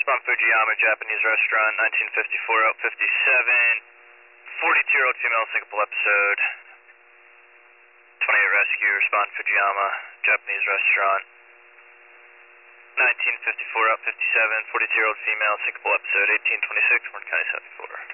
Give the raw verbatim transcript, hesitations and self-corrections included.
respond Fujiyama, Japanese restaurant, nineteen fifty-four out fifty-seven. forty-two-year-old female, Singapore episode. twenty-eight rescue, respond Fujiyama, Japanese restaurant. nineteen fifty-four out fifty-seven. forty-two-year-old female, Singapore episode, eighteen twenty-six, Orange County seventy-four.